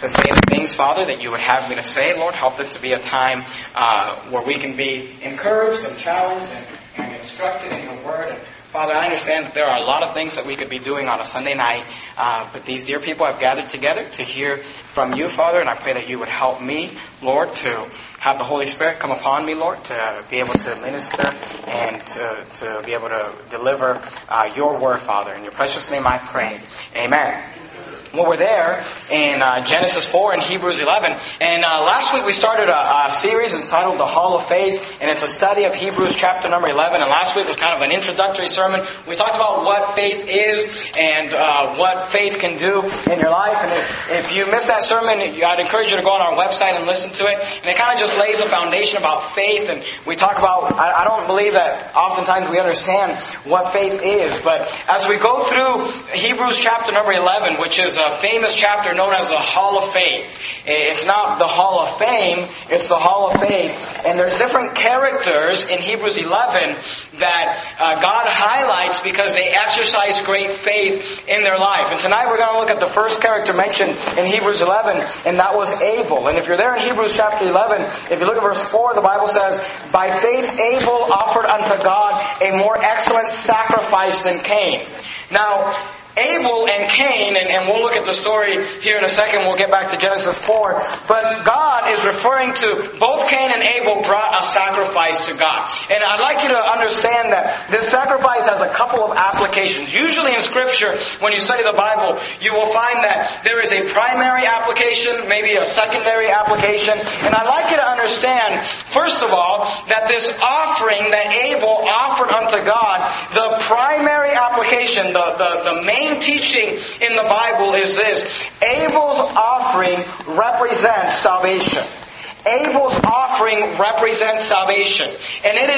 to say the things, Father, that you would have me to say. Lord, help this to be a time where we can be encouraged and challenged and instructed in your word. And Father, I understand that there are a lot of things that we could be doing on a Sunday night, but these dear people have gathered together to hear from you, Father, and I pray that you would help me, Lord, to have the Holy Spirit come upon me, Lord, to be able to minister and to be able to deliver your word, Father. In your precious name I pray. Amen. Well, we're there in Genesis 4 and Hebrews 11. And last week we started a series entitled The Hall of Faith. And it's a study of Hebrews chapter number 11. And last week was kind of an introductory sermon. We talked about what faith is and what faith can do in your life. And if you missed that sermon, I'd encourage you to go on our website and listen to it. And it kind of just lays a foundation about faith. And we talk about, I don't believe that oftentimes we understand what faith is. But as we go through Hebrews chapter number 11, which is a famous chapter known as the Hall of Faith. It's not the Hall of Fame, it's the Hall of Faith. And there's different characters in Hebrews 11 that God highlights because they exercise great faith in their life. And tonight we're going to look at the first character mentioned in Hebrews 11, and that was Abel. And if you're there in Hebrews chapter 11, if you look at verse 4, the Bible says, "By faith Abel offered unto God a more excellent sacrifice than Cain." Now, Abel and Cain, and we'll look at the story here in a second, we'll get back to Genesis 4, but God is referring to both Cain and Abel brought a sacrifice to God. And I'd like you to understand that this sacrifice has a couple of applications. Usually in Scripture, when you study the Bible, you will find that there is a primary application, maybe a secondary application, and I'd like you to understand, first of all, that this offering that Abel offered unto God, the primary application, the main teaching in the Bible is this: Abel's offering represents salvation. Abel's offering represents salvation. And it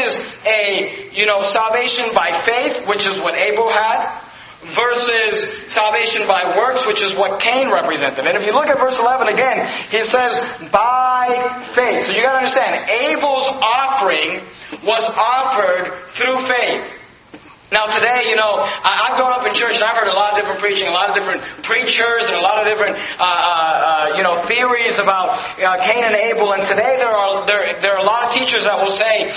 is salvation by faith, which is what Abel had, versus salvation by works, which is what Cain represented. And if you look at verse 11 again, he says, by faith. So you got to understand, Abel's offering was offered through faith. Now today, I've grown up in church and I've heard a lot of different preaching, a lot of different preachers and a lot of different, theories about Cain and Abel. And today there are a lot of teachers that will say,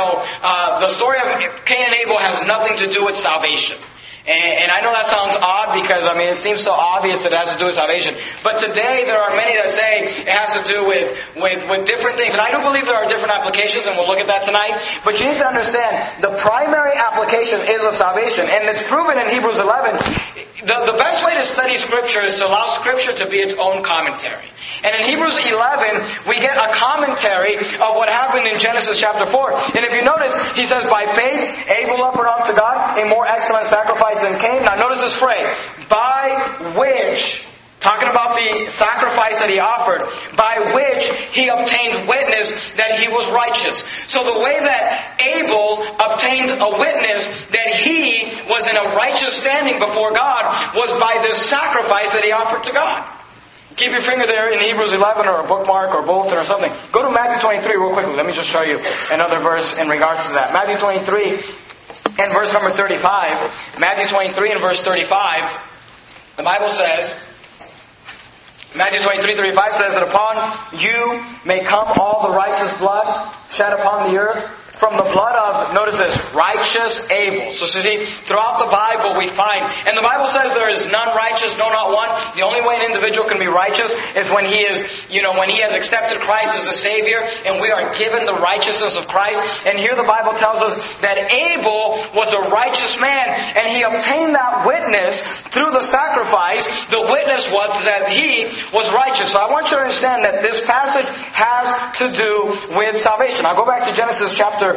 the story of Cain and Abel has nothing to do with salvation. And I know that sounds odd because, it seems so obvious that it has to do with salvation. But today there are many that say it has to do with different things. And I do believe there are different applications, and we'll look at that tonight. But you need to understand, the primary application is of salvation. And it's proven in Hebrews 11. The best way to study Scripture is to allow Scripture to be its own commentary. And in Hebrews 11, we get a commentary of what happened in Genesis chapter 4. And if you notice, he says, by faith, Abel offered unto God a more excellent sacrifice than Cain. Now notice this phrase, by which, talking about the sacrifice that he offered, by which he obtained witness that he was righteous. So the way that Abel obtained a witness that he was in a righteous standing before God was by this sacrifice that he offered to God. Keep your finger there in Hebrews 11 or a bookmark or bulletin or something. Go to Matthew 23 real quickly. Let me just show you another verse in regards to that. Matthew 23 and verse number 35. Matthew 23 and verse 35. The Bible says, Matthew 23:35 says that upon you may come all the righteous blood shed upon the earth, from the blood of, notice this, righteous Abel. So see, throughout the Bible we find, and the Bible says there is none righteous, no not one. The only way an individual can be righteous is when he is, when he has accepted Christ as the Savior, and we are given the righteousness of Christ. And here the Bible tells us that Abel was a righteous man, and he obtained that witness through the sacrifice. The witness was that he was righteous. So I want you to understand that this passage has to do with salvation. I'll go back to Genesis chapter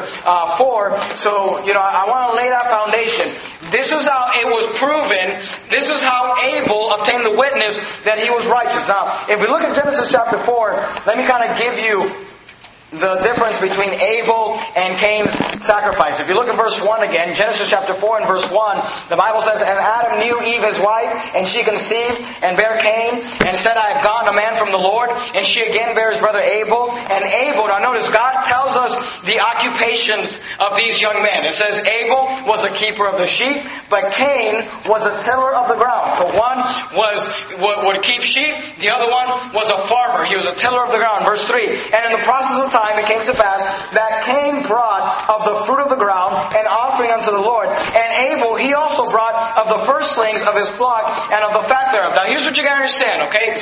4. So, I want to lay that foundation. This is how it was proven. This is how Abel obtained the witness that he was righteous. Now, if we look at Genesis chapter 4, let me kind of give you the difference between Abel and Cain's sacrifice. If you look at verse 1 again, Genesis chapter 4 and verse 1, the Bible says, and Adam knew Eve his wife, and she conceived and bare Cain, and said, I have gone a man from the Lord, and she again bare his brother Abel. And Abel, now notice, God tells us the occupations of these young men. It says Abel was a keeper of the sheep, but Cain was a tiller of the ground. So one would keep sheep, the other one was a farmer. He was a tiller of the ground. Verse 3, and in the process of time it came to pass that Cain brought of the fruit of the ground an offering unto the Lord. And Abel, he also brought of the firstlings of his flock and of the fat thereof. Now here's what you gotta understand, okay?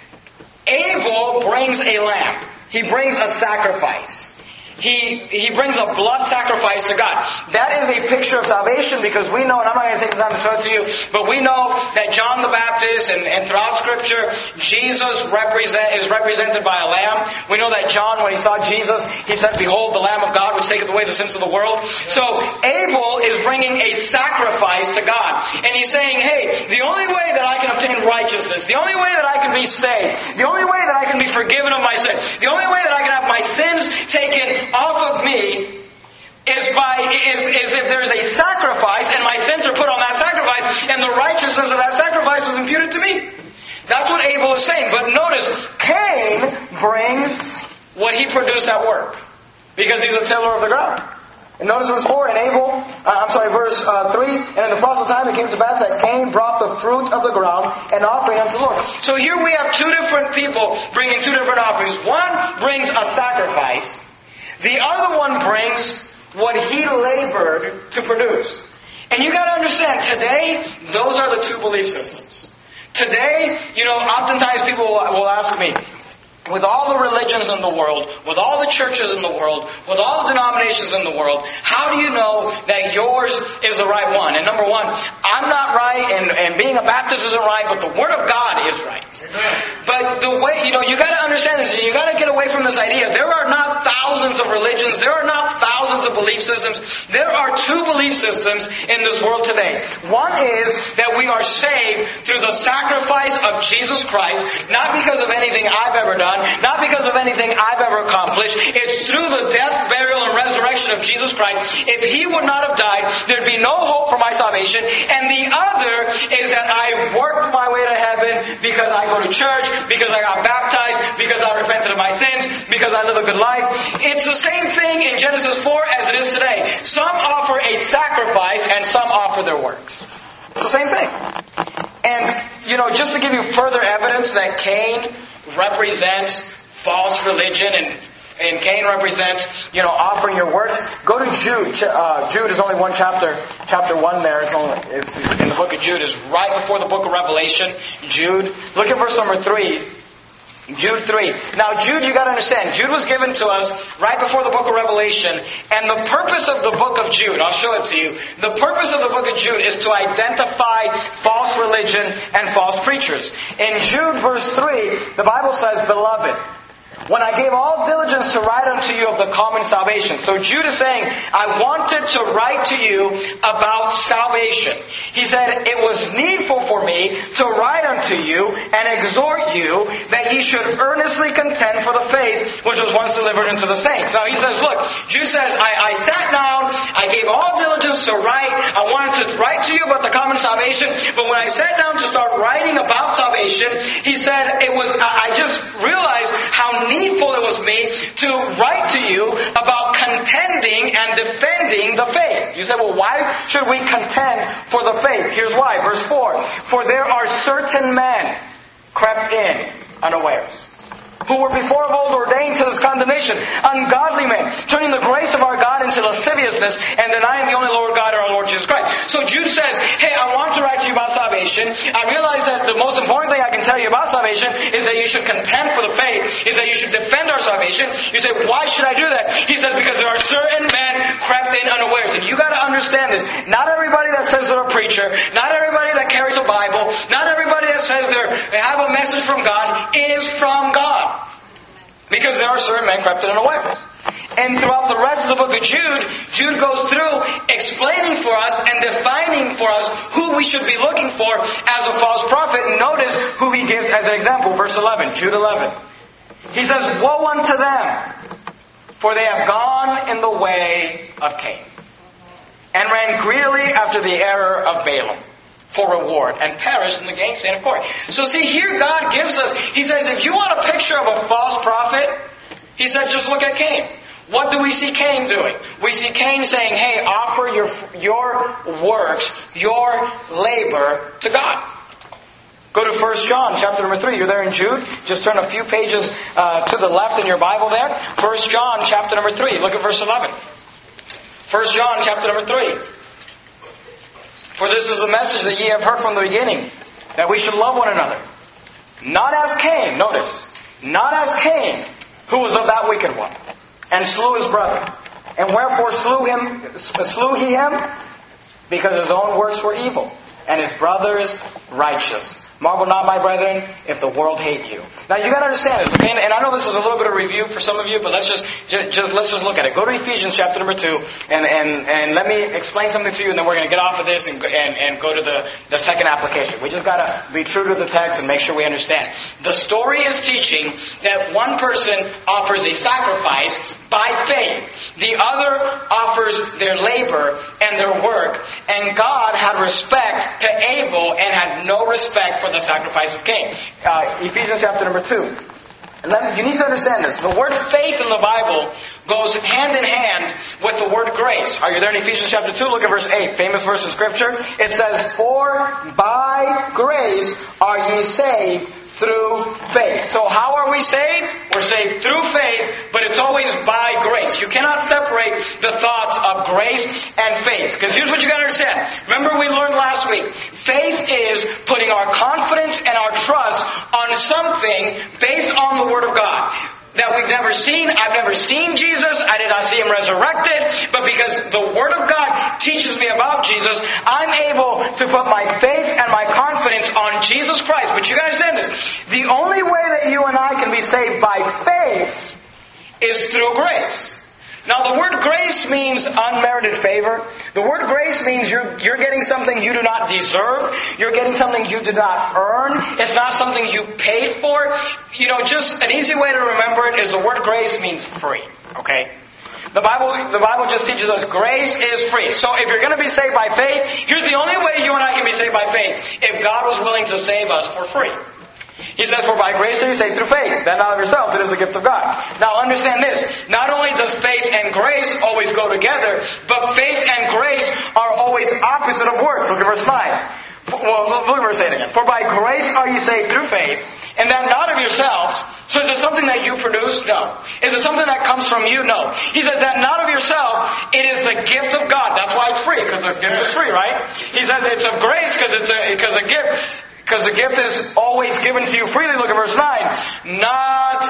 Abel brings a lamb. He brings a sacrifice. He brings a blood sacrifice to God. That is a picture of salvation, because we know, and I'm not going to take the time to show it to you, but we know that John the Baptist and throughout Scripture, Jesus is represented by a lamb. We know that John, when he saw Jesus, he said, "Behold, the Lamb of God which taketh away the sins of the world." So Abel is bringing a sacrifice to God. And he's saying, hey, the only way that I can obtain righteousness, the only way that I can be saved, the only way that I can be forgiven of my sins, the only way that I can have my sins taken off of me is if there's a sacrifice and my sins are put on that sacrifice and the righteousness of that sacrifice is imputed to me. That's what Abel is saying. But notice, Cain brings what he produced at work, because he's a tiller of the ground. And notice verse 4, verse 3, and in the process of time it came to pass that Cain brought the fruit of the ground and offering unto the Lord. So here we have two different people bringing two different offerings. One brings a sacrifice. The other one brings what he labored to produce. And you got to understand, today, those are the two belief systems. Today, oftentimes people will ask me, with all the religions in the world, with all the churches in the world, with all the denominations in the world, how do you know that yours is the right one? And number one, I'm not right, and being a Baptist isn't right, but the Word of God is right. But the way, you got to understand this, you got to get away from this idea. There are not thousands of religions, there are not thousands of belief systems. There are two belief systems in this world today. One is that we are saved through the sacrifice of Jesus Christ, not because of anything I've ever done, not because of anything I've ever accomplished. It's through the death, burial, and resurrection of Jesus Christ. If He would not have died, there'd be no hope for my salvation. And the other is that I worked my way to heaven because I go to church, because I got baptized, because I repented of my sins, because I live a good life. It's the same thing in Genesis 4 as it is today. Some offer a sacrifice and some offer their works. It's the same thing. And, just to give you further evidence that Cain represents false religion and Cain represents, offering your works, go to Jude. Jude is only one chapter. Chapter 1 there is in the book of Jude, is right before the book of Revelation. Jude. Look at verse number 3. Jude 3. Now Jude, you got to understand, Jude was given to us right before the book of Revelation, and the purpose of the book of Jude, I'll show it to you, the purpose of the book of Jude is to identify false religion and false preachers. In Jude verse 3, the Bible says, "Beloved, when I gave all diligence to write unto you of the common salvation." So Jude is saying, I wanted to write to you about salvation. He said, it was needful for me to write unto you and exhort you that ye should earnestly contend for the faith which was once delivered unto the saints. Now he says, look, Jude says, I sat down, I gave all diligence to write, I wanted to write to you about the common salvation, but when I sat down to start writing about salvation, he said, I just realized how needful it was me to write to you about contending and defending the faith. You say, well, why should we contend for the faith? Here's why. Verse 4. For there are certain men crept in unawares, who were before of old ordained to this condemnation, ungodly men, turning the grace of our God into lasciviousness and denying the only Lord God, our Lord Jesus Christ. So Jude says, hey, I want to write to you about salvation. I realize that the most important thing I can tell you about salvation is that you should contend for the faith, is that you should defend our salvation. You say, why should I do that? He says, because there are certain men crept in unawares. And you got to understand this. Not everybody that says they're a preacher, not everybody that carries a Bible, not everybody that says they have a message from God is from God. Because there are certain men crept in unawares. And throughout the rest of the book of Jude, Jude goes through explaining for us and defining for us who we should be looking for as a false prophet. And notice who he gives as an example. Verse 11, Jude 11. He says, woe unto them, for they have gone in the way of Cain, and ran greedily after the error of Balaam. for reward and perish in the gainsaying of glory. So see, here God gives us, He says, if you want a picture of a false prophet, He said, just look at Cain. What do we see Cain doing? We see Cain saying, hey, offer your works, your labor to God. Go to 1 John chapter number 3. You're there in Jude. Just turn a few pages to the left in your Bible there. 1 John chapter number 3. Look at verse 11. 1 John chapter number 3. For this is the message that ye have heard from the beginning, that we should love one another. Not as Cain, notice, not as Cain, who was of that wicked one, and slew his brother. And wherefore slew he him? Because his own works were evil, and his brother's righteous. Marvel not, my brethren, if the world hate you. Now you got to understand this, okay? And I know this is a little bit of review for some of you, but let's just look at it. Go to Ephesians chapter number 2, and let me explain something to you, and then we're going to get off of this and go to the second application. We just got to be true to the text and make sure we understand. The story is teaching that one person offers a sacrifice by faith. The other offers their labor and their work, and God had respect to Abel and had no respect for the sacrifice of Cain. Ephesians chapter number 2. And you need to understand this. The word faith in the Bible goes hand in hand with the word grace. Are you there in Ephesians chapter 2? Look at verse 8. Famous verse in Scripture. It says, for by grace are ye saved through faith. So how are we saved? We're saved through faith, but it's always by grace. You cannot separate the thoughts of grace and faith. Because here's what you got to understand. Remember we learned last week. Faith is putting our confidence and our trust on something based on the Word of God that we've never seen. I've never seen Jesus. I did not see Him resurrected. But because the Word of God teaches me about Jesus, I'm able to put my faith and my confidence on Jesus Christ. But you guys understand this. The only way that you and I can be saved by faith is through grace. Now the word grace means unmerited favor. The word grace means you're getting something you do not deserve. You're getting something you did not earn. It's not something you paid for. You know, just an easy way to remember it is the word grace means free. Okay? The Bible just teaches us grace is free. So if you're going to be saved by faith, here's the only way you and I can be saved by faith. If God was willing to save us for free. He says, for by grace are you saved through faith. That not of yourselves, it is the gift of God. Now understand this. Not only does faith and grace always go together, but faith and grace are always opposite of works. Look at verse 9. Well, look at verse 8 again. For by grace are you saved through faith, and that not of yourselves. So is it something that you produce? No. Is it something that comes from you? No. He says that not of yourself, it is the gift of God. That's why it's free, because the gift is free, right? He says it's of grace because a gift. Because the gift is always given to you freely. Look at verse 9. Not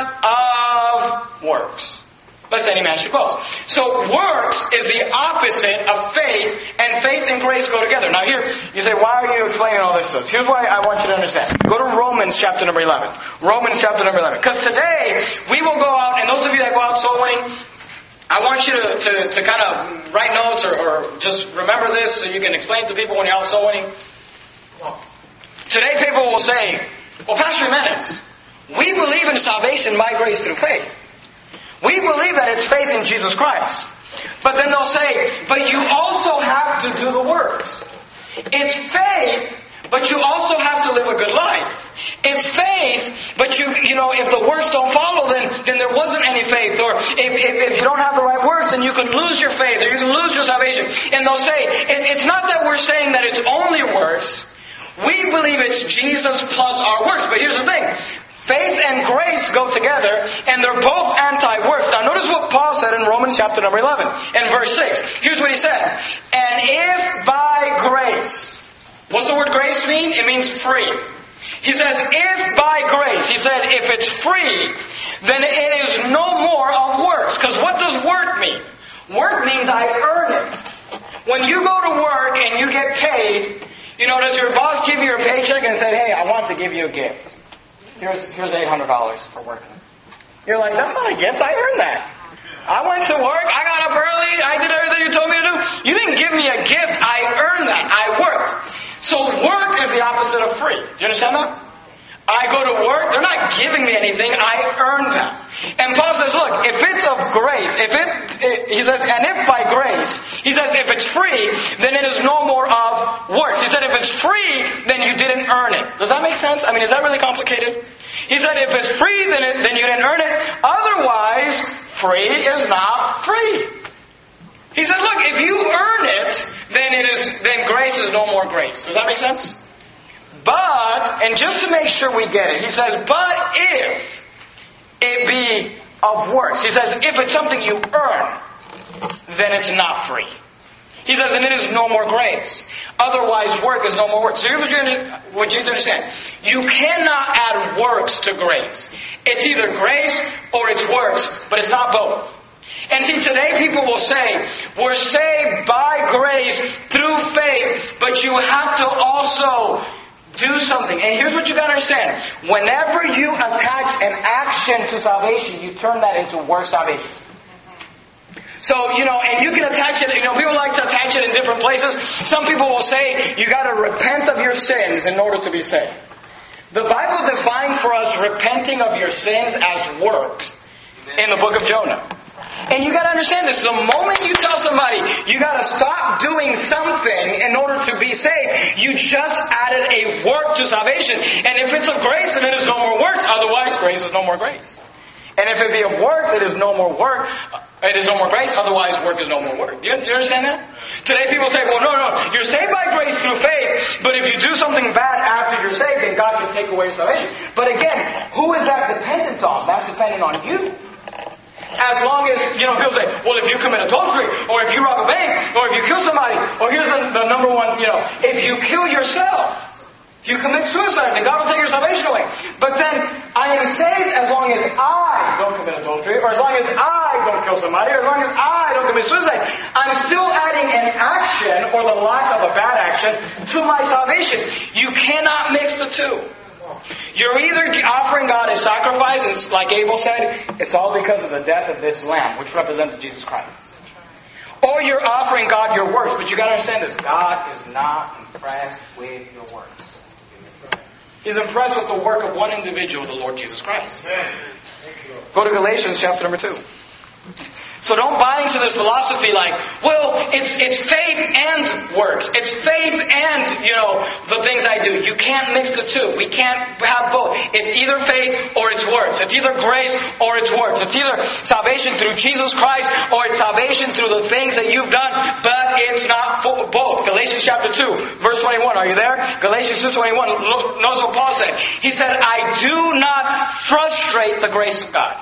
of works, lest any man should boast. So works is the opposite of faith, and faith and grace go together. Now here, you say, why are you explaining all this to us? Here's why I want you to understand. Go to Romans chapter number 11. Romans chapter number 11. Because today, we will go out, and those of you that go out soul winning, I want you to kind of write notes or just remember this so you can explain it to people when you're out soul winning. Today people will say, well, Pastor Jimenez, we believe in salvation by grace through faith. We believe that it's faith in Jesus Christ. But then they'll say, but you also have to do the works. It's faith, but you also have to live a good life. It's faith, but you know, if the works don't follow, then there wasn't any faith. Or if you don't have the right works, then you can lose your faith, or you can lose your salvation. And they'll say, it's not that we're saying that it's only works. We believe it's Jesus plus our works. But here's the thing. Faith and grace go together, and they're both anti-works. Now notice what Paul said in Romans chapter number 11, in verse 6. Here's what he says. And if by grace, what's the word grace mean? It means free. He says, if by grace, he said, if it's free, then it is no more of works. Because what does work mean? Work means I earn it. When you go to work and you get paid, you know, does your boss give you your paycheck and say, hey, I want to give you a gift. Here's $800 for working. You're like, that's not a gift. I earned that. I went to work. I got up early. I did everything you told me to do. You didn't give me a gift. I earned that. I worked. So work is the opposite of free. Do you understand that? I go to work, they're not giving me anything, I earn them. And Paul says, look, if it's of grace, he says, and if by grace, he says, if it's free, then it is no more of works. He said, if it's free, then you didn't earn it. Does that make sense? I mean, is that really complicated? He said, if it's free, then you didn't earn it. Otherwise, free is not free. He said, look, if you earn it, then grace is no more grace. Does that make sense? But, and just to make sure we get it, he says, but if it be of works. He says, if it's something you earn, then it's not free. He says, and it is no more grace. Otherwise, work is no more work. So here's what you need to understand. You cannot add works to grace. It's either grace or it's works, but it's not both. And see, today people will say, we're saved by grace through faith, but you have to also do something. And here's what you got to understand. Whenever you attach an action to salvation, you turn that into work salvation. So, and you can attach it, people like to attach it in different places. Some people will say, you got to repent of your sins in order to be saved. The Bible defines for us repenting of your sins as works in the book of Jonah. And you got to understand this. The moment you tell somebody you got to stop doing something in order to be saved, you just added a work to salvation. And if it's of grace, then it is no more works. Otherwise, grace is no more grace. And if it be of works, it is no more work. It is no more grace. Otherwise, work is no more work. Do you understand that? Today people say, well, no. You're saved by grace through faith. But if you do something bad after you're saved, then God can take away your salvation. But again, who is that dependent on? That's dependent on you. As long as, people say, well, if you commit adultery, or if you rob a bank, or if you kill somebody, or here's the number one, if you kill yourself, if you commit suicide, then God will take your salvation away. But then, I am saved as long as I don't commit adultery, or as long as I don't kill somebody, or as long as I don't commit suicide. I'm still adding an action, or the lack of a bad action, to my salvation. You cannot mix the two. You're either offering God a sacrifice, and like Abel said, it's all because of the death of this lamb, which represented Jesus Christ. Or you're offering God your works, but you got to understand this. God is not impressed with your works. He's impressed with the work of one individual, the Lord Jesus Christ. Go to Galatians chapter number 2. So don't buy into this philosophy like, well, it's faith and works. It's faith and, the things I do. You can't mix the two. We can't have both. It's either faith or it's works. It's either grace or it's works. It's either salvation through Jesus Christ or it's salvation through the things that you've done, but it's not both. Galatians chapter 2, verse 21. Are you there? Galatians 2:21. Notice what Paul said. He said, I do not frustrate the grace of God.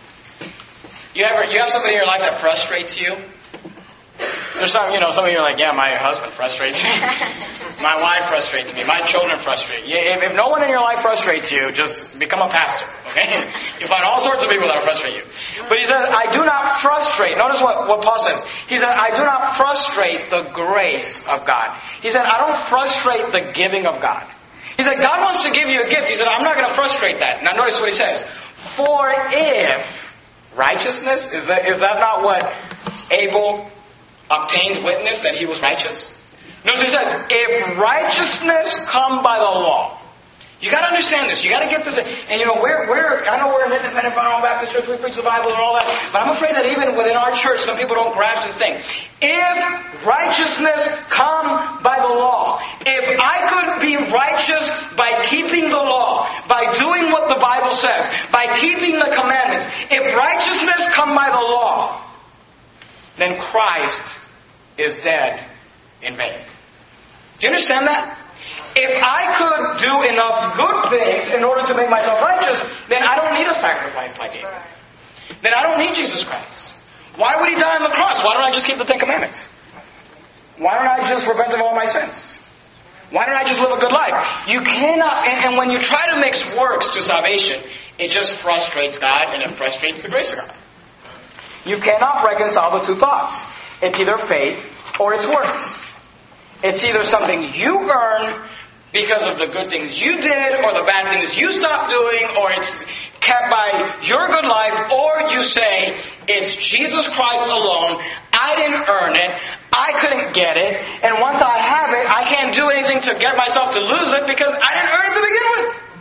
You have somebody in your life that frustrates you? There's some of you are like, yeah, my husband frustrates me. My wife frustrates me. My children frustrate me. If no one in your life frustrates you, just become a pastor, okay? You find all sorts of people that will frustrate you. But he says, I do not frustrate. Notice what Paul says. He said, I do not frustrate the grace of God. He said, I don't frustrate the giving of God. He said, God wants to give you a gift. He said, I'm not going to frustrate that. Now notice what he says. For if righteousness, is that not what Abel obtained witness that he was righteous? Notice he says, if righteousness come by the law. You got to understand this. You got to get this. And I know we're an independent fundamental Baptist church. We preach the Bible and all that. But I'm afraid that even within our church, some people don't grasp this thing. If righteousness come by the law, if I could be righteous by keeping the law, by doing what the Bible says, by keeping the commandments, if righteousness come by the law, then Christ is dead in vain. Do you understand that? If I could do enough good things in order to make myself righteous, then I don't need a sacrifice like Abel. Then I don't need Jesus Christ. Why would He die on the cross? Why don't I just keep the Ten Commandments? Why don't I just repent of all my sins? Why don't I just live a good life? You cannot, and when you try to mix works to salvation, it just frustrates God and it frustrates the grace of God. You cannot reconcile the two thoughts. It's either faith or it's works. It's either something you earn because of the good things you did or the bad things you stopped doing, or it's kept by your good life, or you say, it's Jesus Christ alone, I didn't earn it, I couldn't get it, and once I have it, I can't do anything to get myself to lose it because I didn't earn it to begin with.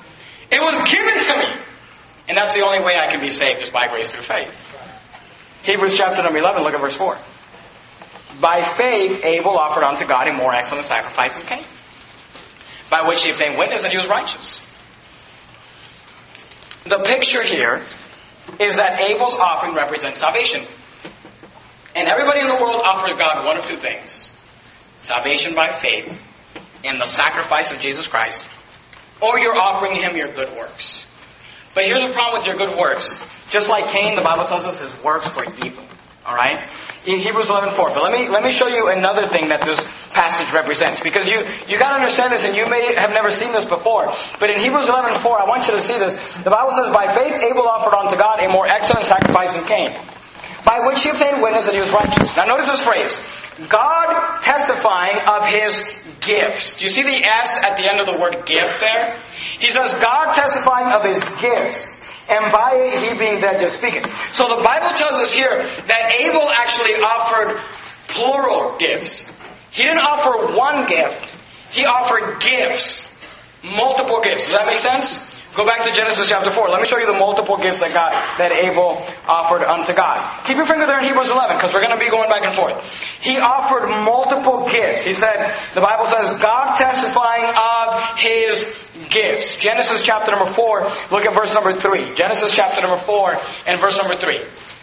It was given to me. And that's the only way I can be saved, is by grace through faith. Hebrews chapter number 11, look at verse 4. By faith, Abel offered unto God a more excellent sacrifice than Cain, by which he obtained witness that he was righteous. The picture here is that Abel's offering represents salvation. And everybody in the world offers God one of two things. Salvation by faith in the sacrifice of Jesus Christ, or you're offering Him your good works. But here's the problem with your good works. Just like Cain, the Bible tells us his works were evil. Alright? In Hebrews 11:4. But let me show you another thing that this passage represents. Because you got to understand this, and you may have never seen this before. But in Hebrews 11:4, I want you to see this. The Bible says, by faith Abel offered unto God a more excellent sacrifice than Cain, by which he obtained witness that he was righteous. Now notice this phrase. God testifying of His gifts. Do you see the S at the end of the word gift there? He says, God testifying of His gifts. And by it, He being dead just speaking. So the Bible tells us here that Abel actually offered plural gifts. He didn't offer one gift. He offered gifts. Multiple gifts. Does that make sense? Go back to Genesis chapter 4. Let me show you the multiple gifts that Abel offered unto God. Keep your finger there in Hebrews 11, because we're going to be going back and forth. He offered multiple gifts. He said, the Bible says, God testifying of His gifts. Genesis chapter number 4, look at verse number 3. Genesis chapter number 4 and verse number 3.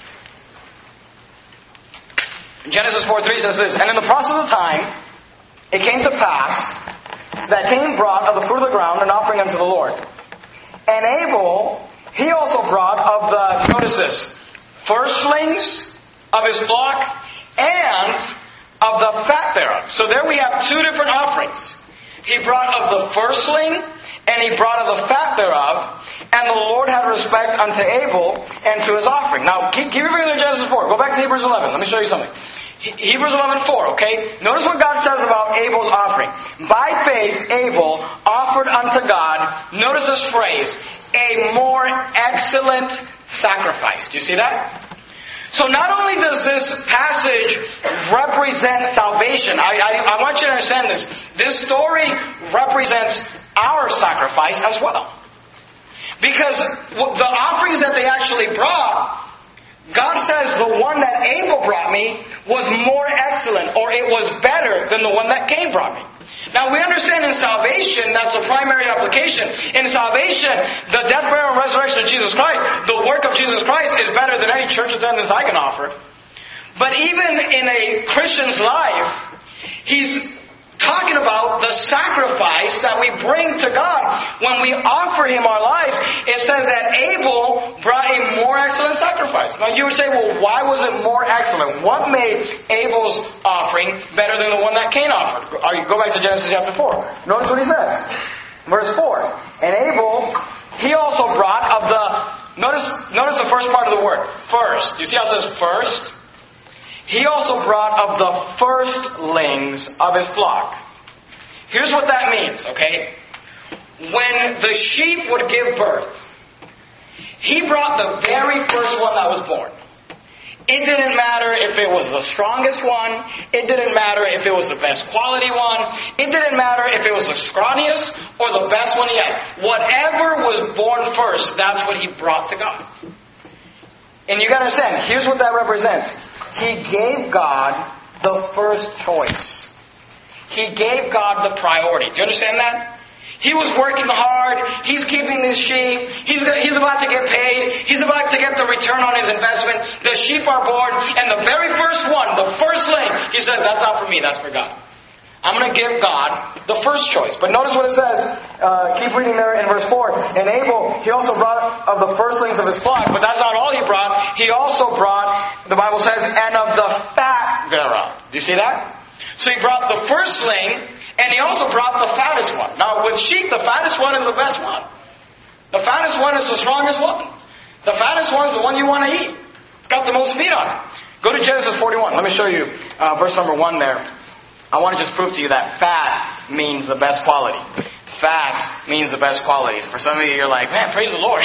Genesis 4:3 says this, and in the process of time, it came to pass that Cain brought of the fruit of the ground an offering unto the Lord. And Abel, he also brought of the, notice this, firstlings of his flock and of the fat thereof. So there we have two different offerings. He brought of the firstling and he brought of the fat thereof. And the Lord had respect unto Abel and to his offering. Now, keep your finger in Genesis 4. Go back to Hebrews 11. Let me show you something. Hebrews 11:4, okay? Notice what God says about Abel's offering. By faith, Abel offered unto God, notice this phrase, a more excellent sacrifice. Do you see that? So not only does this passage represent salvation, I want you to understand this. This story represents our sacrifice as well. Because the offerings that they actually brought, God says the one that Abel brought me was more excellent, or it was better than the one that Cain brought me. Now we understand in salvation, that's the primary application. In salvation, the death, burial, and resurrection of Jesus Christ, the work of Jesus Christ is better than any church attendance I can offer. But even in a Christian's life, he's talking about the sacrifice that we bring to God. When we offer Him our lives, it says that Abel brought a more excellent sacrifice. Now you would say, well, why was it more excellent? What made Abel's offering better than the one that Cain offered? Go back to Genesis chapter 4. Notice what he says. Verse 4. And Abel, he also brought of the... Notice the first part of the word. First. Do you see how it says first? He also brought of the firstlings of his flock. Here's what that means, okay? When the sheep would give birth, he brought the very first one that was born. It didn't matter if it was the strongest one. It didn't matter if it was the best quality one. It didn't matter if it was the scrawniest or the best one yet. Whatever was born first, that's what he brought to God. And you gotta understand, here's what that represents. He gave God the first choice. He gave God the priority. Do you understand that? He was working hard. He's keeping his sheep. He's about to get paid. He's about to get the return on his investment. The sheep are born. And the very first one, the firstling, he says, that's not for me, that's for God. I'm going to give God the first choice. But notice what it says. Keep reading there in verse 4. And Abel, he also brought of the firstlings of his flock. But that's not all he brought. He also brought, the Bible says, and of the fat thereof. Do you see that? So he brought the firstling, and he also brought the fattest one. Now with sheep, the fattest one is the best one. The fattest one is the strongest one. The fattest one is the one you want to eat. It's got the most meat on it. Go to Genesis 41. Let me show you verse number 1 there. I want to just prove to you that fat means the best quality. Fat means the best qualities. For some of you, you're like, man, praise the Lord.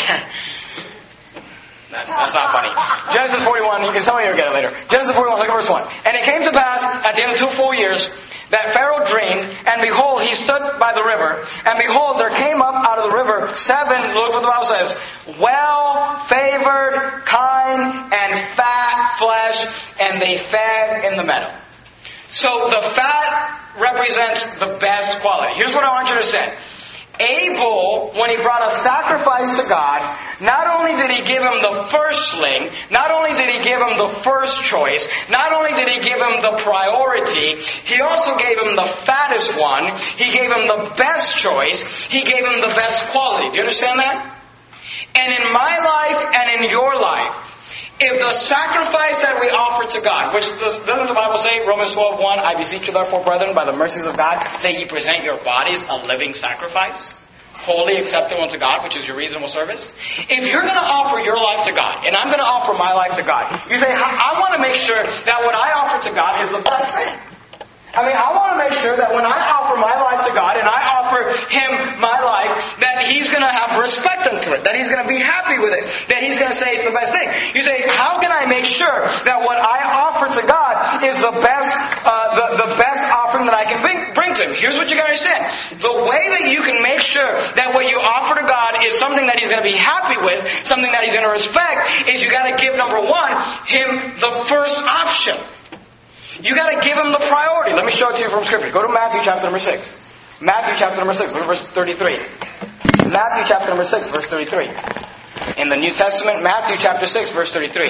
That's not funny. Genesis 41, some of you will get it later. Genesis 41, look at verse 1. And it came to pass, at the end of 2 full years, that Pharaoh dreamed, and behold, he stood by the river, and behold, there came up out of the river 7, look what the Bible says, well-favored, kind, and fat flesh, and they fed in the meadow. So the fat represents the best quality. Here's what I want you to say. Abel, when he brought a sacrifice to God, not only did he give him the firstling, not only did he give him the first choice, not only did he give him the priority, he also gave him the fattest one, he gave him the best choice, he gave him the best quality. Do you understand that? And in my life and in your life, if the sacrifice that we offer to God, which doesn't the Bible say, Romans 12:1, I beseech you therefore, brethren, by the mercies of God, that ye present your bodies a living sacrifice, wholly acceptable unto God, which is your reasonable service. If you're going to offer your life to God, and I'm going to offer my life to God, you say, I want to make sure that what I offer to God is the best thing. I want to make sure that when I offer my life to God and I offer Him my life, that He's going to have respect unto it, that He's going to be happy with it, that He's going to say it's the best thing. You say, how can I make sure that what I offer to God is the best offering that I can bring to Him? Here's what you got to understand. The way that you can make sure that what you offer to God is something that He's going to be happy with, something that He's going to respect, is you got to give, number one, Him the first option. You got to give Him the priority. Let me show it to you from Scripture. Go to Matthew chapter number 6. Matthew chapter number 6, look at verse 33. Matthew chapter number 6, verse 33. In the New Testament, Matthew chapter 6, verse 33.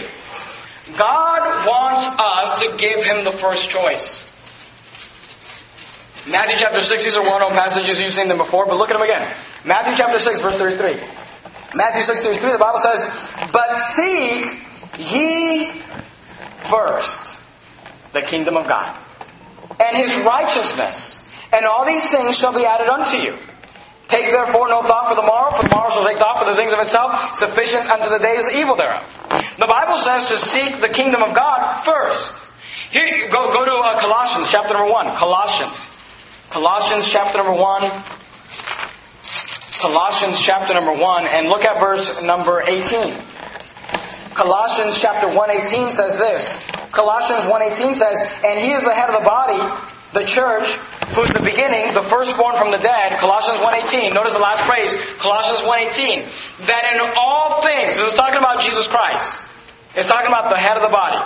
God wants us to give Him the first choice. Matthew chapter 6, these are well-known passages. You've seen them before, but look at them again. Matthew chapter 6, verse 33. Matthew 6, 33, the Bible says, but seek ye first the kingdom of God, and His righteousness, and all these things shall be added unto you. Take therefore no thought for the morrow shall take thought for the things of itself, sufficient unto the days evil thereof. The Bible says to seek the kingdom of God first. Here, go to Colossians chapter number 1. Colossians chapter number 1. Colossians chapter number 1, and look at verse number 18. Colossians chapter 1:18 says this. Colossians 1:18 says, and He is the head of the body, the church, who's the beginning, the firstborn from the dead. Colossians 1:18. Notice the last phrase. Colossians 1:18. That in all things, this is talking about Jesus Christ. It's talking about the head of the body.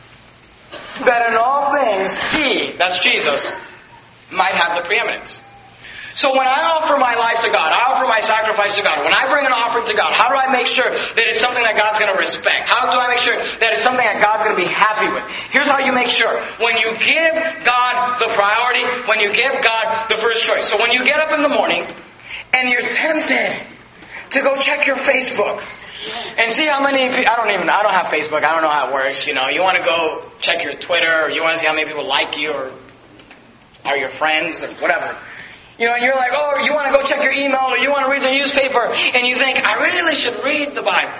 That in all things, He, that's Jesus, might have the preeminence. So when I offer my life to God, I offer my sacrifice to God, when I bring an offering to God, how do I make sure that it's something that God's going to respect? How do I make sure that it's something that God's going to be happy with? Here's how you make sure. When you give God the priority, when you give God the first choice. So when you get up in the morning and you're tempted to go check your Facebook and see how many people, I don't have Facebook, I don't know how it works, you want to go check your Twitter, or you want to see how many people like you or are your friends or whatever. And you're like, oh, you want to go check your email or you want to read the newspaper, and you think, I really should read the Bible.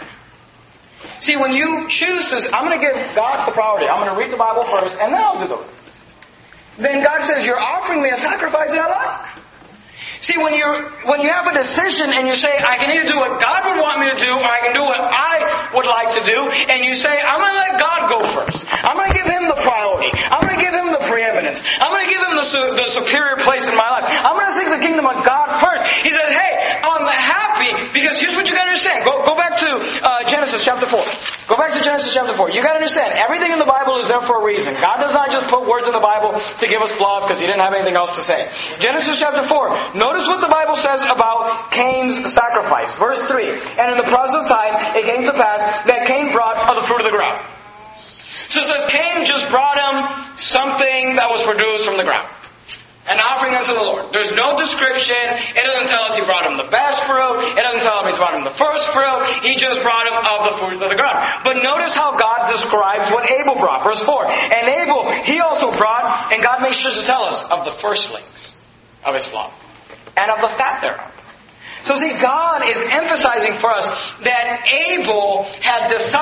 See, when you choose to, I'm going to give God the priority. I'm going to read the Bible first, and then I'll do the rest. Then God says, you're offering me a sacrifice that I like. See, when you have a decision and you say, I can either do what God would want me to do, or I can do what I would like to do, and you say, I'm going to let God go first. I'm going to give Him the priority. I'm going to give Him the preeminence. I'm going to give Him the superior place in my life. I'm going to seek the kingdom of God first. He says, hey, I'm happy, because here's what you got to understand. Go back to Genesis chapter 4. Go back to Genesis chapter 4. You got to understand, everything in the Bible is there for a reason. God does not just put words in the Bible to give us fluff because He didn't have anything else to say. Genesis chapter 4. Notice what the Bible says about Cain's sacrifice. Verse 3. And in the process of time, it came to pass that Cain brought of the fruit of the ground. So it says Cain just brought him something that was produced from the ground. An offering unto the Lord. There's no description. It doesn't tell us he brought him the best fruit. It doesn't tell us he brought him the first fruit. He just brought him of the fruit of the ground. But notice how God describes what Abel brought. Verse 4. And Abel, he also brought, and God makes sure to tell us, of the firstlings of his flock, and of the fat thereof. So see, God is emphasizing for us that Abel had decided,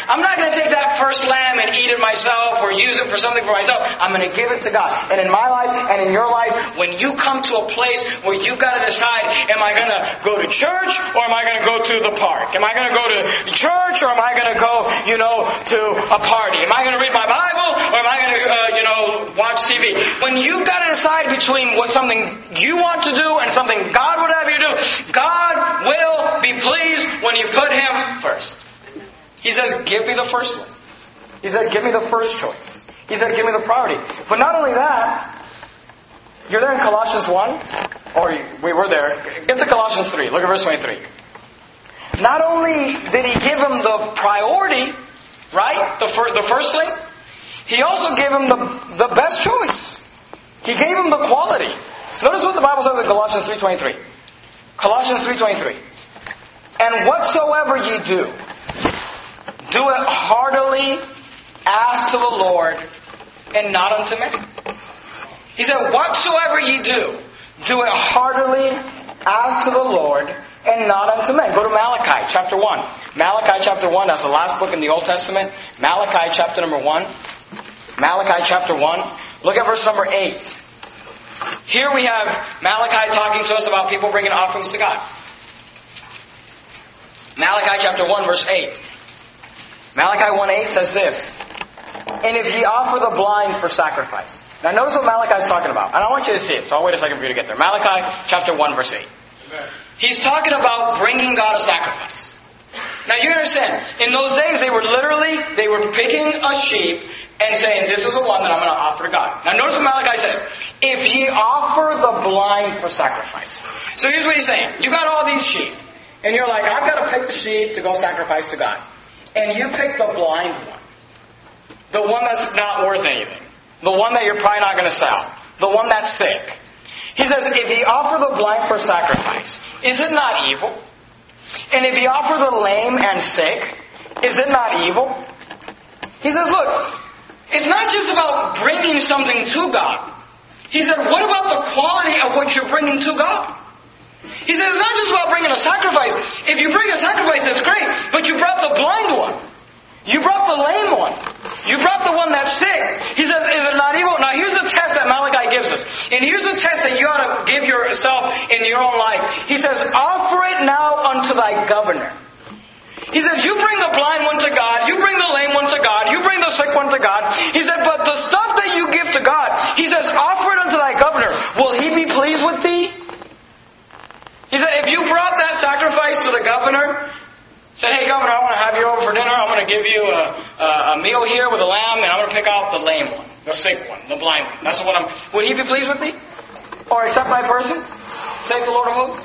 I'm not going to take that first lamb and eat it myself or use it for something for myself. I'm going to give it to God. And in my life and in your life, when you come to a place where you've got to decide, am I going to go to church or am I going to go to the park? Am I going to go to church or am I going to go, to a party? Am I going to read my Bible or am I going to, watch TV? When you've got to decide between what something you want to do and something God would have you do, God will be pleased when you put Him first. He says, give me the first one. He said, give me the first choice. He said, give me the priority. But not only that, you're there in Colossians 1, or we were there. Get to Colossians 3. Look at verse 23. Not only did He give him the priority, right? The firstling, He also gave him the best choice. He gave him the quality. Notice what the Bible says in Colossians 3:23. Colossians 3:23. And whatsoever ye do, do it heartily as to the Lord and not unto men. He said, whatsoever ye do it heartily as to the Lord and not unto men. Go to Malachi chapter 1. Malachi chapter 1, that's the last book in the Old Testament. Malachi chapter number 1. Malachi chapter 1. Look at verse number 8. Here we have Malachi talking to us about people bringing offerings to God. Malachi chapter 1 verse 8. Malachi 1:8 says this. And if ye offer the blind for sacrifice. Now notice what Malachi is talking about. And I want you to see it, so I'll wait a second for you to get there. Malachi chapter 1 verse 8. Amen. He's talking about bringing God a sacrifice. Now you understand, in those days they were picking a sheep and saying, this is the one that I'm going to offer to God. Now notice what Malachi says. If ye offer the blind for sacrifice. So here's what he's saying. You got all these sheep. And you're like, I've got to pick the sheep to go sacrifice to God. And you pick the blind one. The one that's not worth anything. The one that you're probably not going to sell. The one that's sick. He says, if ye offer the blind for sacrifice, is it not evil? And if ye offer the lame and sick, is it not evil? He says, look, it's not just about bringing something to God. He said, what about the quality of what you're bringing to God? He said, it's not just about bringing a sacrifice. If you bring a sacrifice, that's great. But you brought the blind one. You brought the lame one. You brought the one that's sick. He says, is it not evil? Now here's the test that Malachi gives us. And here's the test that you ought to give yourself in your own life. He says, offer it now unto thy governor. He says, you bring the blind one to God. You bring the lame one to God. You bring the sick one to God. He said, but the stuff that you give to God, he says, offer it unto thy governor. Will he be pleased with thee? He said, if you brought that sacrifice to the governor, said, hey governor, I want to have you over for dinner. I'm going to give you a meal here with a lamb, and I'm going to pick out the lame one, the sick one, the blind one. That's what would he be pleased with thee? Or accept my person? Saith the Lord of hosts.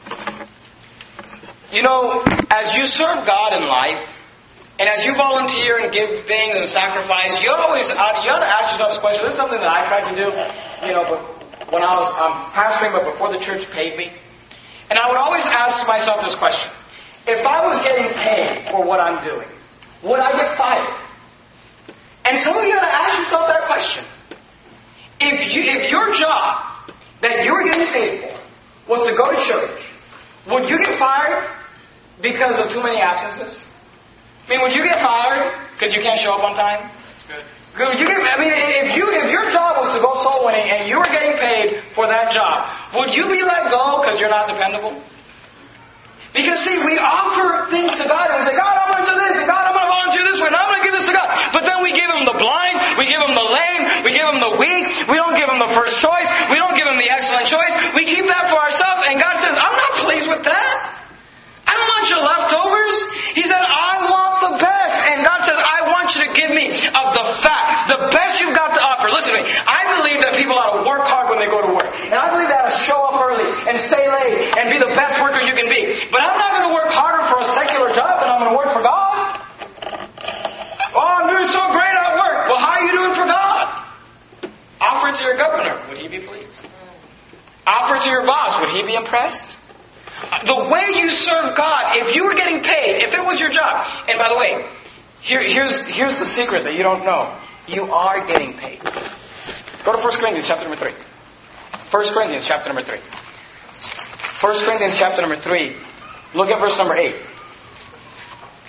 As you serve God in life, and as you volunteer and give things and sacrifice, you ought to ask yourself this question. This is something that I tried to do, but when I was pastoring, but before the church paid me. And I would always ask myself this question. If I was getting paid for what I'm doing, would I get fired? And some of you ought to ask yourself that question. If your job that you were getting paid for was to go to church, would you get fired because of too many absences? Would you get fired because you can't show up on time? Good. If your job was to go soul winning and you were getting paid for that job, would you be let go because you're not dependable? Because see, we offer things to God and we say, God, I'm going to do this, and God, I'm going to volunteer this way, and I'm going to give this to God. But then we give Him the blind, we give Him the lame, we give Him the weak, we don't give Him the first choice, we don't give Him the excellent choice, we keep that for ourselves, and God says, I'm not pleased with that. I don't want your leftovers. He said, I want the best. And God says, I want you to give me of the fat, the best you've got to offer. Listen to me. I believe that people ought to work hard when they go to work. And I believe they ought to show up early and stay late and be the best worker you can be. But I'm not going to work harder for a secular job than I'm going to work for God. Oh, I'm doing so great at work. Well, how are you doing for God? Offer it to your governor. Would he be pleased? Offer it to your boss. Would he be impressed? The way you serve God, if you were getting paid, if it was your job, and by the way, here's the secret that you don't know. You are getting paid. Go to 1 Corinthians chapter number 3. 1 Corinthians chapter number 3. 1 Corinthians chapter number 3. Look at verse number 8. It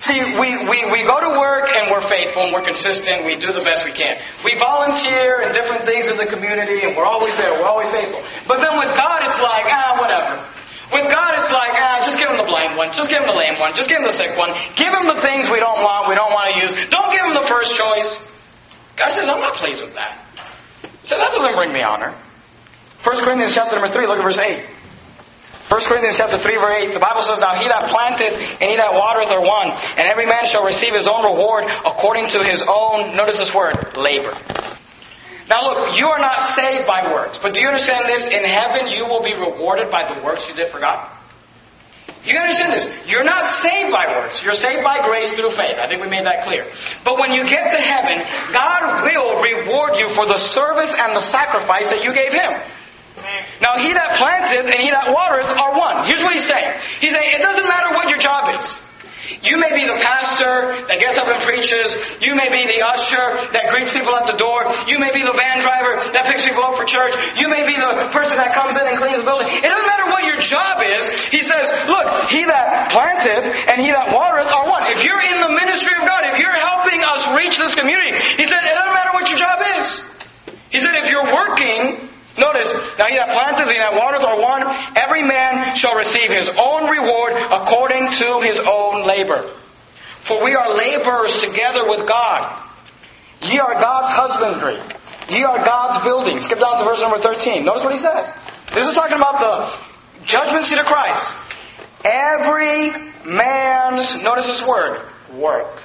See, we go to work and we're faithful and we're consistent. We do the best we can. We volunteer in different things in the community and we're always there. We're always faithful. But then with God, it's like, whatever. With God, it's like, just give him the blind one. Just give him the lame one. Just give him the sick one. Give him the things we don't want to use. Don't give him the first choice. God says, I'm not pleased with that. So that doesn't bring me honor. 1 Corinthians chapter number 3, look at verse 8. 1 Corinthians chapter 3, verse 8, the Bible says, Now he that planteth and he that watereth are one, and every man shall receive his own reward according to his own, notice this word, labor. Now look, you are not saved by works, but do you understand this? In heaven you will be rewarded by the works you did for God. You understand this? You're not saved by works. You're saved by grace through faith. I think we made that clear. But when you get to heaven, God will reward you for the service and the sacrifice that you gave Him. Now he that planteth and he that watereth are one. Here's what he's saying. He's saying it doesn't matter what your job is. You may be the pastor that gets up and preaches. You may be the usher that greets people at the door. You may be the van driver that picks people up for church. You may be the person that comes in and cleans the building. It doesn't matter what your job is. He says, look, he that planteth and he that watereth are one. If you're in the ministry of God, if you're helping us reach this community, he said, it doesn't matter what your job is. He said, if you're working, notice, now he that planteth and he that watereth are one. Every man shall receive his own reward according to his own labor. For we are laborers together with God. Ye are God's husbandry. Ye are God's building. Skip down to verse number 13. Notice what he says. This is talking about the judgment seat of Christ. Every man's, notice this word, work.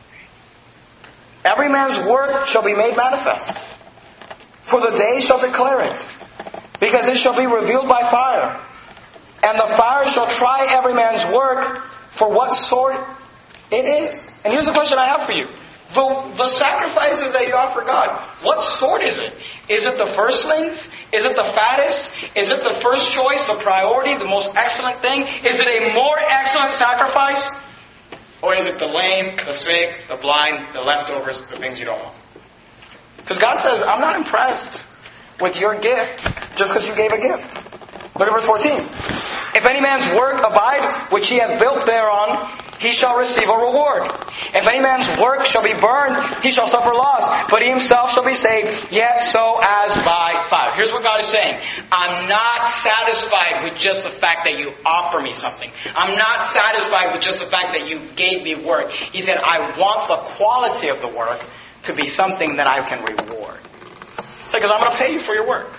Every man's work shall be made manifest. For the day shall declare it, because it shall be revealed by fire. And the fire shall try every man's work for what sort it is. And here's the question I have for you. The sacrifices that you offer God, what sort is it? Is it the firstlings? Is it the fattest? Is it the first choice, the priority, the most excellent thing? Is it a more excellent sacrifice? Or is it the lame, the sick, the blind, the leftovers, the things you don't want? Because God says, I'm not impressed with your gift just because you gave a gift. Look at verse 14. If any man's work abide, which he hath built thereon, he shall receive a reward. If any man's work shall be burned, he shall suffer loss, but he himself shall be saved, yet so as by fire. Here's what God is saying. I'm not satisfied with just the fact that you offer me something. I'm not satisfied with just the fact that you gave me work. He said, I want the quality of the work to be something that I can reward. Because I'm going to pay you for your work.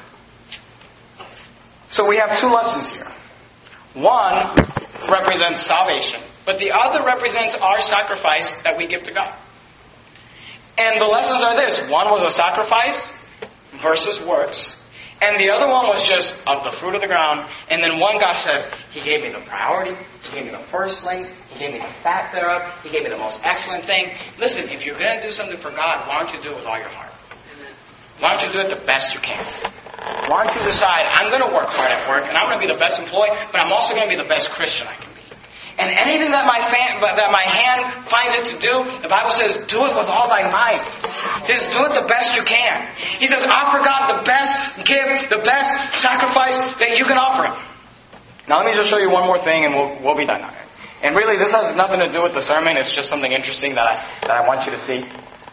So we have two lessons here. One represents salvation, but the other represents our sacrifice that we give to God. And the lessons are this. One was a sacrifice versus works. And the other one was just of the fruit of the ground. And then one, God says, He gave me the priority. He gave me the firstlings. He gave me the fat thereof. He gave me the most excellent thing. Listen, if you're going to do something for God, why don't you do it with all your heart? Why don't you do it the best you can? Why don't you decide, I'm going to work hard at work, and I'm going to be the best employee, but I'm also going to be the best Christian I can be. And anything that my hand finds it to do, the Bible says, do it with all thy might. It says, do it the best you can. He says, offer God the best gift, the best sacrifice that you can offer Him. Now let me just show you one more thing and we'll be done. And really, this has nothing to do with the sermon. It's just something interesting that I want you to see.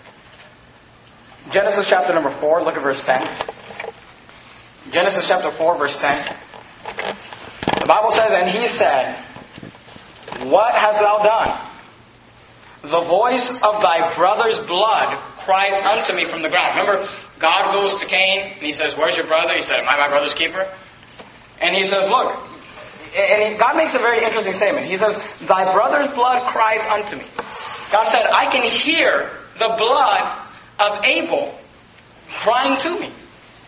Genesis chapter number 4, look at verse 10. Genesis chapter 4, verse 10. The Bible says, and he said, what hast thou done? The voice of thy brother's blood cried unto me from the ground. Remember, God goes to Cain and he says, where's your brother? He said, am I my brother's keeper? And he says, look, and God makes a very interesting statement. He says, thy brother's blood cried unto me. God said, I can hear the blood of Abel crying to me.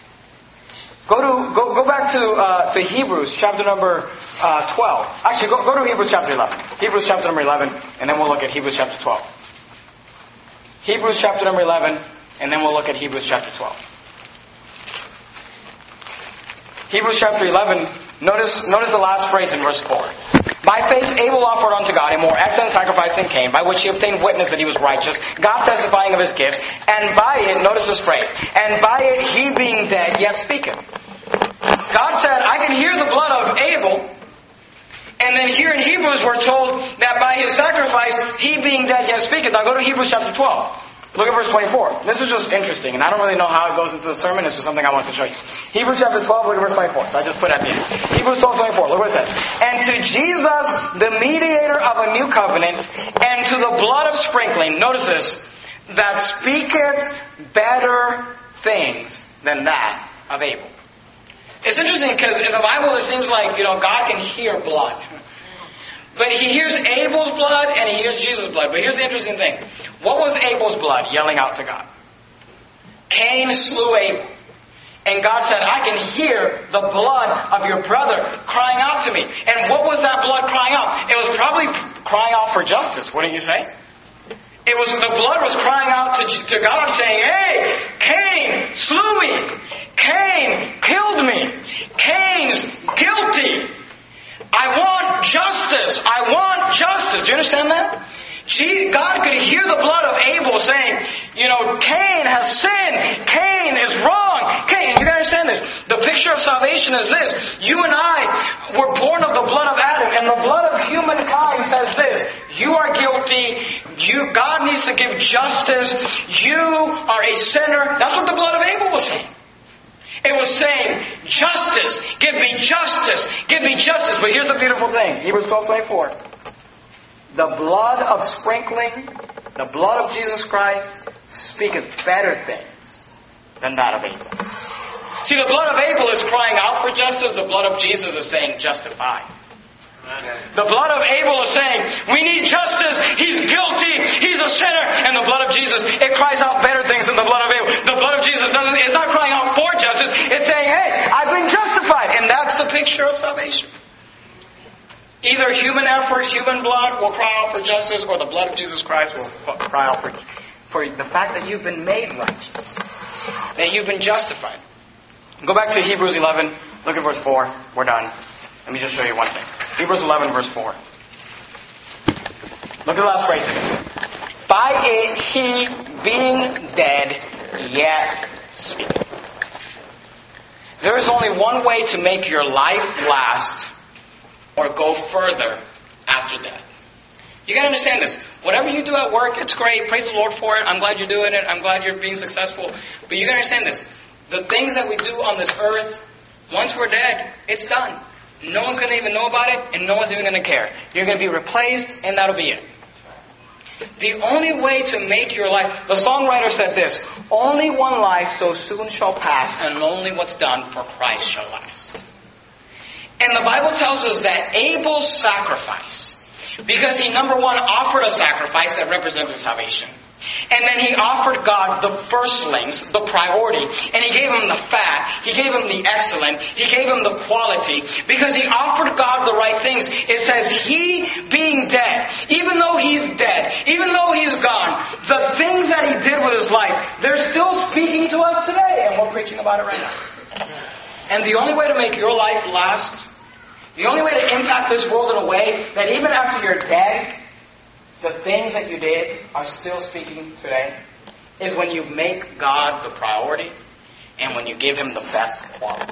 Go back to Hebrews chapter number 12. Actually, go to Hebrews chapter 11. Hebrews chapter number 11, and then we'll look at Hebrews chapter 12. Hebrews chapter number 11, and then we'll look at Hebrews chapter 12. Hebrews chapter 11, notice the last phrase in verse 4. By faith Abel offered unto God a more excellent sacrifice than Cain, by which he obtained witness that he was righteous, God testifying of his gifts, and by it, notice this phrase, and by it he being dead yet speaketh. God said, I can hear the blood of Abel, And then here in Hebrews we're told that by his sacrifice, he being dead yet speaketh. Now go to Hebrews chapter 12. Look at verse 24. This is just interesting, and I don't really know how it goes into the sermon. It's just something I want to show you. Hebrews chapter 12, look at verse 24. So I just put it at the end. Hebrews 12:24. Look what it says. And to Jesus, the mediator of a new covenant, and to the blood of sprinkling, notice this, that speaketh better things than that of Abel. It's interesting because in the Bible it seems like, God can hear blood. But he hears Abel's blood and he hears Jesus' blood. But here's the interesting thing. What was Abel's blood yelling out to God? Cain slew Abel. And God said, I can hear the blood of your brother crying out to me. And what was that blood crying out? It was probably crying out for justice, wouldn't you say? The blood was crying out to God saying, hey, Cain slew me. Cain killed me. Cain's guilty. I want justice. I want justice. Do you understand that? God could hear the blood of Abel saying, Cain has sinned. Cain is wrong. Cain, you gotta understand this. The picture of salvation is this. You and I were born of the blood of Adam, and the blood of humankind says this. You are guilty. God needs to give justice. You are a sinner. That's what the blood of Abel was saying. It was saying, justice, give me justice, give me justice. But here's the beautiful thing, Hebrews 12:24. The blood of sprinkling, the blood of Jesus Christ, speaketh better things than that of Abel. See, the blood of Abel is crying out for justice, the blood of Jesus is saying, justify. The blood of Abel is saying, we need justice, he's guilty, he's a sinner. And the blood of Jesus, it cries out better things than the blood of Abel. The blood of Jesus it's not crying out for justice, it's saying, hey, I've been justified. And that's the picture of salvation. Either human effort, human blood will cry out for justice, or the blood of Jesus Christ will cry out for the fact that you've been made righteous, that you've been justified. Go back to Hebrews 11, look at verse 4, we're done. Let me just show you one thing. Hebrews 11, verse 4. Look at the last phrase again. By it he, being dead, yet speaketh. There is only one way to make your life last or go further after death. You got to understand this. Whatever you do at work, it's great. Praise the Lord for it. I'm glad you're doing it. I'm glad you're being successful. But you got to understand this. The things that we do on this earth, once we're dead, it's done. No one's going to even know about it, and no one's even going to care. You're going to be replaced, and that'll be it. The only way to make your life... The songwriter said this, only one life so soon shall pass, and only what's done for Christ shall last. And the Bible tells us that Abel's sacrifice, because he, number one, offered a sacrifice that represented salvation. And then he offered God the firstlings, the priority, and he gave him the fat, he gave him the excellent, he gave him the quality, because he offered God the right things. It says, he being dead, even though he's dead, even though he's gone, the things that he did with his life, they're still speaking to us today, and we're preaching about it right now. And the only way to make your life last, the only way to impact this world in a way that even after you're dead, the things that you did are still speaking today, is when you make God the priority and when you give Him the best quality.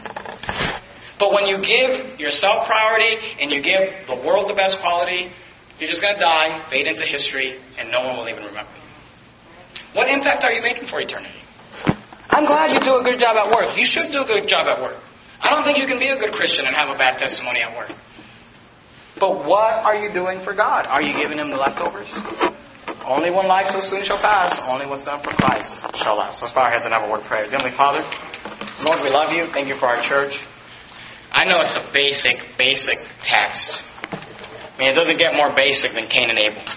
But when you give yourself priority and you give the world the best quality, you're just going to die, fade into history, and no one will even remember you. What impact are you making for eternity? I'm glad you do a good job at work. You should do a good job at work. I don't think you can be a good Christian and have a bad testimony at work. But what are you doing for God? Are you giving Him the leftovers? Only one life so soon shall pass. Only what's done for Christ shall last. Let's bow our heads and have a word of prayer. Heavenly Father, Lord, we love you. Thank you for our church. I know it's a basic text. I mean, it doesn't get more basic than Cain and Abel.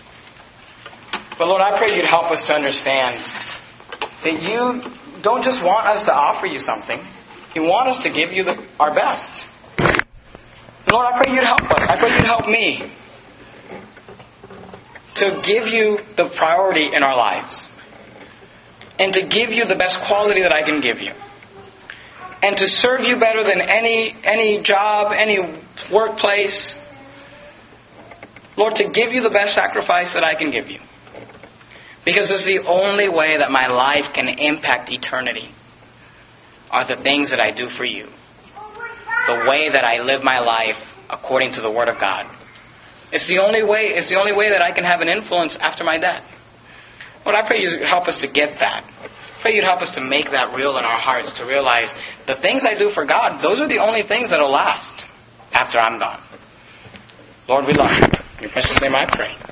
But Lord, I pray you'd help us to understand that you don't just want us to offer you something. You want us to give you our best. Lord, I pray you'd help us. I pray you'd help me to give you the priority in our lives. And to give you the best quality that I can give you. And to serve you better than any job, any workplace. Lord, to give you the best sacrifice that I can give you. Because it's the only way that my life can impact eternity. Are the things that I do for you. The way that I live my life according to the Word of God. It's the only way that I can have an influence after my death. Lord, I pray you help us to get that. I pray you'd help us to make that real in our hearts, to realize the things I do for God, those are the only things that will last after I'm gone. Lord, we love you. In your precious name I pray.